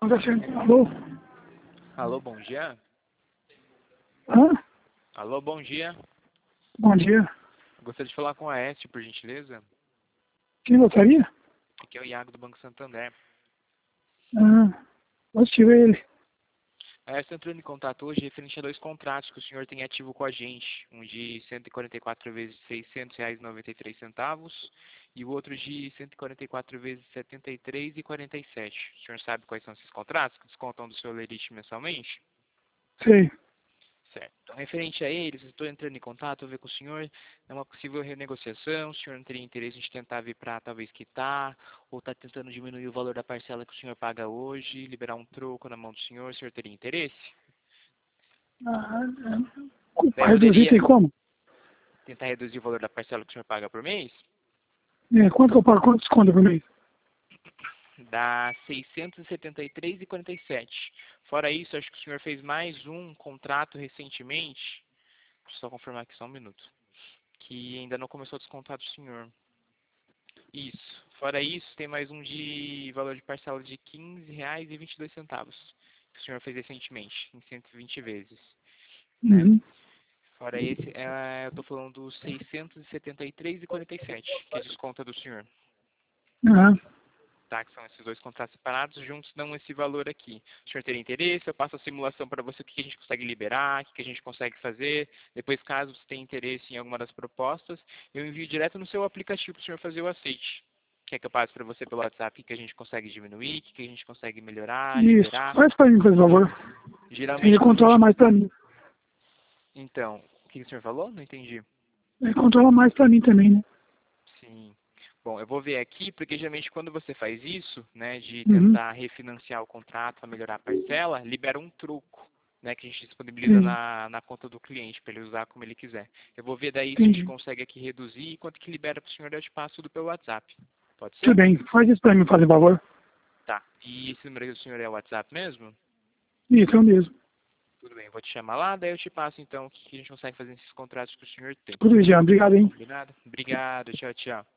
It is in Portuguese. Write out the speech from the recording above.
Alô? Alô, bom dia. Hã? Alô, bom dia. Bom dia. Gostaria de falar com a Este, por gentileza. Quem gostaria? Aqui é o Iago do Banco Santander. Positivo é ele. A Este entrando em contato hoje referente a 2 contratos que o senhor tem ativo com a gente. Um de 144 vezes R$ 600,93 e o outro de 144 vezes R$ 73,47. O senhor sabe quais são esses contratos que descontam do seu lerite mensalmente? Sei. Certo. Então, referente a eles, estou entrando em contato, ver com o senhor, é uma possível renegociação, o senhor não teria interesse de tentar vir para talvez quitar, ou está tentando diminuir o valor da parcela que o senhor paga hoje, liberar um troco na mão do senhor, o senhor teria interesse? Daí Reduzir tem como? tentar reduzir o valor da parcela que o senhor paga por mês? Quanto que eu pago? Quanto desconto por mês? Dá R$ 673,47. Fora isso, acho que o senhor fez mais um contrato recentemente, deixa eu só confirmar aqui só um minuto, que ainda não começou a descontar do senhor. Isso. Fora isso, tem mais um de valor de parcela de R$ 15,22, que o senhor fez recentemente, em 120 vezes. Né? Uhum. Fora esse, eu estou falando dos R$ 673,47, que é desconta do senhor. Aham. Tá? Que são esses 2 contratos separados, juntos dão esse valor aqui. O senhor teria interesse? Eu passo a simulação para você, o que a gente consegue liberar, o que a gente consegue fazer. Depois, caso você tenha interesse em alguma das propostas, eu envio direto no seu aplicativo para o senhor fazer o aceite. Quer que eu passe para você pelo WhatsApp o que a gente consegue diminuir, o que a gente consegue melhorar, Isso. liberar? Faz pra mim, por favor. Ele Geralmente, quando a controla gente... mais pra mim. Então, o que o senhor falou? Não entendi. Ele controla mais pra mim também, né? Sim. Bom, eu vou ver aqui, porque geralmente quando você faz isso, né, de Uhum. tentar refinanciar o contrato para melhorar a parcela, libera um troco, né, que a gente disponibiliza Entendi. na conta do cliente, para ele usar como ele quiser. Eu vou ver daí se a gente Entendi. consegue aqui reduzir e quanto que libera para o senhor, eu te passo tudo pelo WhatsApp. Pode Tudo ser? bem. Faz isso pra mim, por favor. Tá. E esse número aí do senhor é o WhatsApp mesmo? Isso, é o mesmo. Tudo bem, eu vou te chamar lá, daí eu te passo então o que a gente consegue fazer nesses contratos que o senhor tem. Tudo bem, Jean. Obrigado, hein? Combinado? Obrigado, tchau, tchau.